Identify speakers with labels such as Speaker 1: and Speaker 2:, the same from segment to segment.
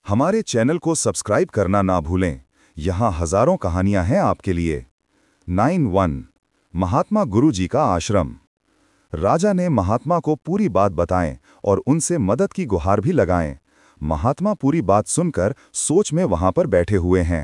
Speaker 1: हमारे चैनल को सब्सक्राइब करना ना भूलें। यहाँ हजारों कहानियां हैं आपके लिए। 9-1 महात्मा गुरु जी का आश्रम। राजा ने महात्मा को पूरी बात बताएं और उनसे मदद की गुहार भी लगाएं। महात्मा पूरी बात सुनकर सोच में वहां पर बैठे हुए हैं।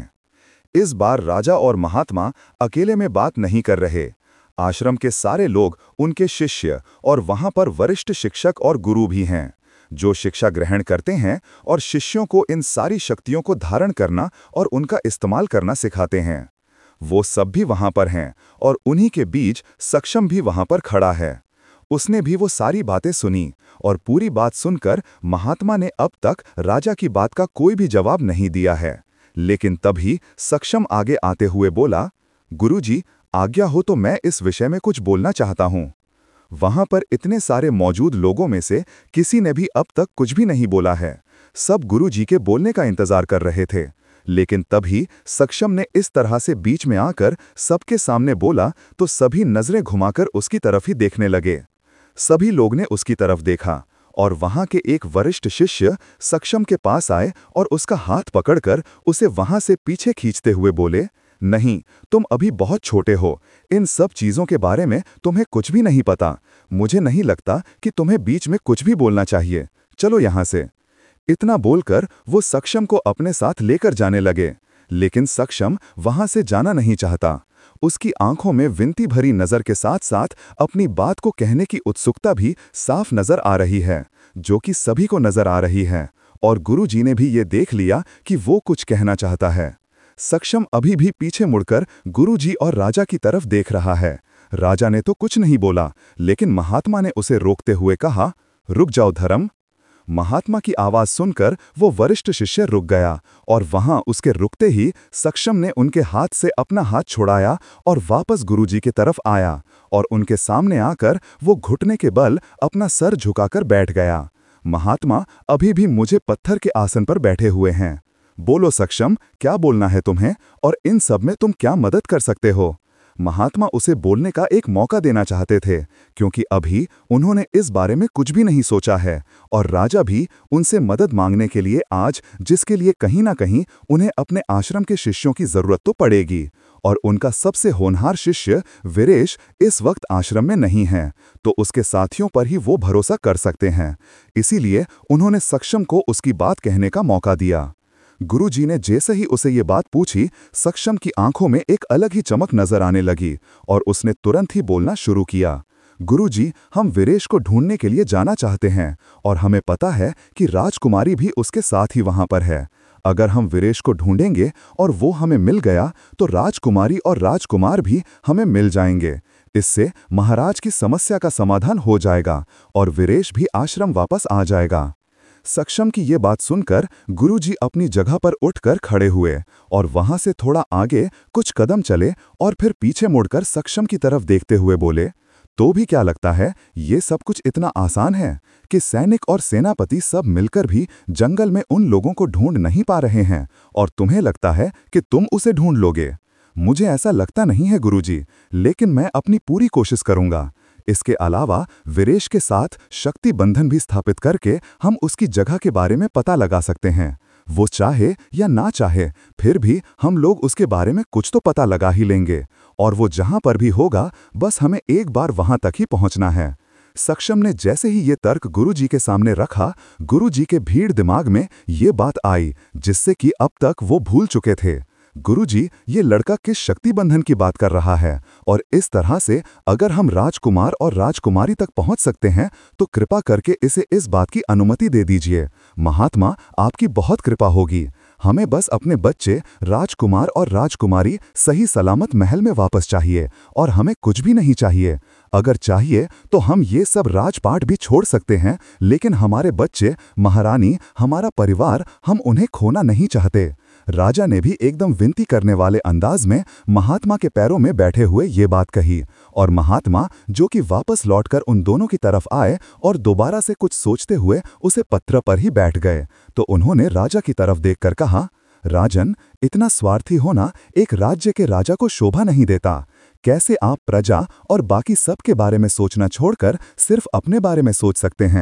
Speaker 1: इस बार राजा और महात्मा अकेले में बात नहीं कर रहे। आश्रम के सारे लोग उनके शिष्य और वहां पर वरिष्ठ शिक्षक और गुरु भी हैं, जो शिक्षा ग्रहण करते हैं और शिष्यों को इन सारी शक्तियों को धारण करना और उनका इस्तेमाल करना सिखाते हैं। वो सब भी वहां पर हैं और उन्हीं के बीच सक्षम भी वहां पर खड़ा है। उसने भी वो सारी बातें सुनी और पूरी बात सुनकर महात्मा ने अब तक राजा की बात का कोई भी जवाब नहीं दिया है। लेकिन तभी सक्षम आगे आते हुए बोला, गुरुजी, आज्ञा हो तो मैं इस विषय में कुछ बोलना चाहता हूं। वहां पर इतने सारे मौजूद लोगों में से किसी ने भी अब तक कुछ भी नहीं बोला है। सब गुरुजी के बोलने का इंतजार कर रहे थे। लेकिन तभी सक्षम ने इस तरह से बीच में आकर सबके सामने बोला तो सभी नजरें घुमाकर उसकी तरफ ही देखने लगे। सभी लोग ने उसकी तरफ देखा और वहां के एक वरिष्ठ शिष्य सक्षम के पास आए और उसका हाथ पकड़कर उसे वहां से पीछे खींचते हुए बोले, नहीं, तुम अभी बहुत छोटे हो, इन सब चीजों के बारे में तुम्हें कुछ भी नहीं पता। मुझे नहीं लगता कि तुम्हें बीच में कुछ भी बोलना चाहिए। चलो यहां से। इतना बोलकर वो सक्षम को अपने साथ लेकर जाने लगे। लेकिन सक्षम वहां से जाना नहीं चाहता। उसकी आंखों में विनती भरी नजर के साथ साथ अपनी बात को कहने की उत्सुकता भी साफ नजर आ रही है, जो कि सभी को नजर आ रही है। और गुरुजी ने भी ये देख लिया कि वो कुछ कहना चाहता है। सक्षम अभी भी पीछे मुड़कर गुरुजी और राजा की तरफ देख रहा है। राजा ने तो कुछ नहीं बोला, लेकिन महात्मा ने उसे रोकते हुए कहा, रुक जाओ धर्म। महात्मा की आवाज सुनकर वो वरिष्ठ शिष्य रुक गया और वहां उसके रुकते ही सक्षम ने उनके हाथ से अपना हाथ छुड़ाया और वापस गुरुजी की तरफ आया और उनके सामने आकर वो घुटने के बल अपना सर झुकाकर बैठ गया। महात्मा अभी भी मुझे पत्थर के आसन पर बैठे हुए हैं। बोलो सक्षम, क्या बोलना है तुम्हें और इन सब में तुम क्या मदद कर सकते हो? महात्मा उसे बोलने का एक मौका देना चाहते थे, क्योंकि अभी उन्होंने इस बारे में कुछ भी नहीं सोचा है और राजा भी उनसे मदद मांगने के लिए आज, जिसके लिए कहीं ना कहीं उन्हें अपने आश्रम के शिष्यों की जरूरत तो पड़ेगी। और उनका सबसे होनहार शिष्य वीरेश इस वक्त आश्रम में नहीं है, तो उसके साथियों पर ही वो भरोसा कर सकते हैं। इसीलिए उन्होंने सक्षम को उसकी बात कहने का मौका दिया। गुरुजी ने जैसे ही उसे ये बात पूछी, सक्षम की आंखों में एक अलग ही चमक नजर आने लगी और उसने तुरंत ही बोलना शुरू किया। गुरुजी, हम वीरेश को ढूंढने के लिए जाना चाहते हैं और हमें पता है कि राजकुमारी भी उसके साथ ही वहां पर है। अगर हम वीरेश को ढूंढेंगे और वो हमें मिल गया तो राजकुमारी और राजकुमार भी हमें मिल जाएंगे। इससे महाराज की समस्या का समाधान हो जाएगा और वीरेश भी आश्रम वापस आ जाएगा। सक्षम की ये बात सुनकर गुरुजी अपनी जगह पर उठकर खड़े हुए और वहां से थोड़ा आगे कुछ कदम चले और फिर पीछे मुड़कर सक्षम की तरफ देखते हुए बोले, तो भी क्या लगता है ये सब कुछ इतना आसान है कि सैनिक और सेनापति सब मिलकर भी जंगल में उन लोगों को ढूंढ नहीं पा रहे हैं और तुम्हें लगता है कि तुम उसे ढूंढ लोगे? मुझे ऐसा लगता नहीं है गुरुजी, लेकिन मैं अपनी पूरी कोशिश करूंगा। इसके अलावा वीरेश के साथ शक्ति बंधन भी स्थापित करके हम उसकी जगह के बारे में पता लगा सकते हैं। वो चाहे या ना चाहे, फिर भी हम लोग उसके बारे में कुछ तो पता लगा ही लेंगे और वो जहां पर भी होगा, बस हमें एक बार वहां तक ही पहुंचना है। सक्षम ने जैसे ही ये तर्क गुरुजी के सामने रखा, गुरुजी के भीड़ दिमाग में ये बात आई जिससे कि अब तक वो भूल चुके थे। गुरुजी, ये लड़का किस शक्ति बंधन की बात कर रहा है और इस तरह से अगर हम राजकुमार और राजकुमारी तक पहुंच सकते हैं तो कृपा करके इसे इस बात की अनुमति दे दीजिए। महात्मा, आपकी बहुत कृपा होगी। हमें बस अपने बच्चे राजकुमार और राजकुमारी सही सलामत महल में वापस चाहिए और हमें कुछ भी नहीं चाहिए। अगर चाहिए तो हम ये सब राजपाट भी छोड़ सकते हैं, लेकिन हमारे बच्चे, महारानी, हमारा परिवार, हम उन्हें खोना नहीं चाहते। राजा ने भी एकदम विनती करने वाले अंदाज में महात्मा के पैरों में बैठे हुए ये बात कही और महात्मा, जो कि वापस लौटकर उन दोनों की तरफ आए और दोबारा से कुछ सोचते हुए उसे पत्थर पर ही बैठ गए, तो उन्होंने राजा की तरफ देखकर कहा, राजन, इतना स्वार्थी होना एक राज्य के राजा को शोभा नहीं देता। कैसे आप प्रजा और बाकी सब के बारे में सोचना छोड़कर सिर्फ अपने बारे में सोच सकते हैं?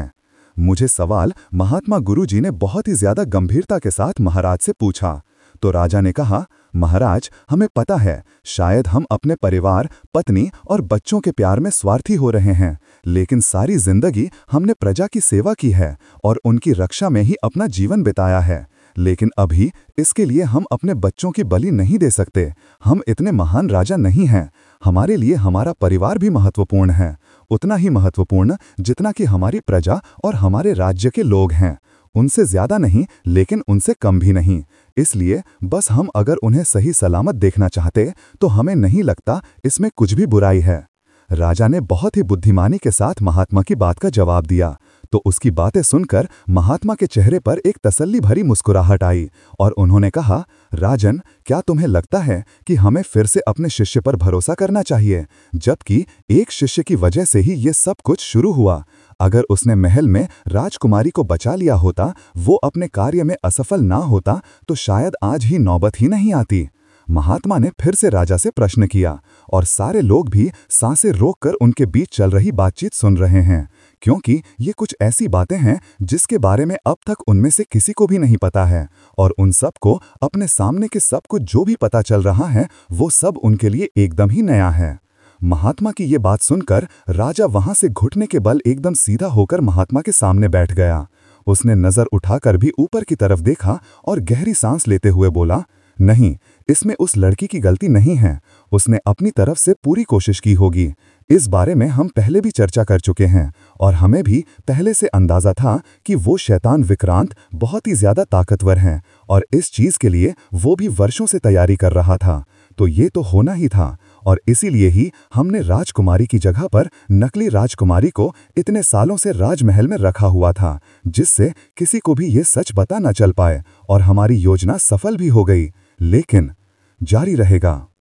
Speaker 1: मुझे सवाल महात्मा गुरुजी ने बहुत ही ज्यादा गंभीरता के साथ महाराज से पूछा। तो राजा ने कहा, महाराज, हमें पता है शायद हम अपने परिवार, पत्नी और बच्चों के प्यार में स्वार्थी हो रहे हैं, लेकिन सारी जिंदगी हमने प्रजा की सेवा की है और उनकी रक्षा में ही अपना जीवन बिताया है। लेकिन अभी इसके लिए हम अपने बच्चों की बलि नहीं दे सकते। हम इतने महान राजा नहीं हैं। हमारे लिए हमारा परिवार भी महत्वपूर्ण है, उतना ही महत्वपूर्ण जितना कि हमारी प्रजा और हमारे राज्य के लोग हैं। उनसे ज्यादा नहीं, लेकिन उनसे कम भी नहीं। इसलिए बस हम अगर उन्हें सही सलामत देखना चाहते तो हमें नहीं लगता इसमें कुछ भी बुराई है। राजा ने बहुत ही बुद्धिमानी के साथ महात्मा की बात का जवाब दिया। तो उसकी बातें सुनकर महात्मा के चेहरे पर एक तसल्ली भरी मुस्कुराहट आई और उन्होंने कहा, राजन, क्या तुम्हें लगता है कि हमें फिर से अपने शिष्य पर भरोसा करना चाहिए, जबकि एक शिष्य की वजह से ही ये सब कुछ शुरू हुआ? अगर उसने महल में राजकुमारी को बचा लिया होता, वो अपने कार्य में असफल ना होता, तो शायद आज ही नौबत ही नहीं आती। महात्मा ने फिर से राजा से प्रश्न किया और सारे लोग भी सांसें रोककर उनके बीच चल रही बातचीत सुन रहे हैं, क्योंकि ये कुछ ऐसी बातें हैं जिसके बारे में अब तक उनमें से किसी को भी नहीं पता है और उन सब को अपने सामने के सब कुछ जो भी पता चल रहा है वो सब उनके लिए एकदम ही नया है। महात्मा की ये बात सुनकर राजा वहां से घुटने के बल एकदम सीधा होकर महात्मा के सामने बैठ गया। उसने नजर उठाकर भी ऊपर की तरफ देखा और गहरी सांस लेते हुए बोला, नहीं, इसमें उस लड़की की गलती नहीं है। उसने अपनी तरफ से पूरी कोशिश की होगी। इस बारे में हम पहले भी चर्चा कर चुके हैं और हमें भी पहले से अंदाजा था कि वो शैतान विक्रांत बहुत ही ज्यादा ताकतवर हैं और इस चीज के लिए वो भी वर्षों से तैयारी कर रहा था। तो ये तो होना ही था और इसीलिए ही हमने राजकुमारी की जगह पर नकली राजकुमारी को इतने सालों से राजमहल में रखा हुआ था, जिससे किसी को भी ये सच पता न चल पाए और हमारी योजना सफल भी हो गई। लेकिन जारी रहेगा।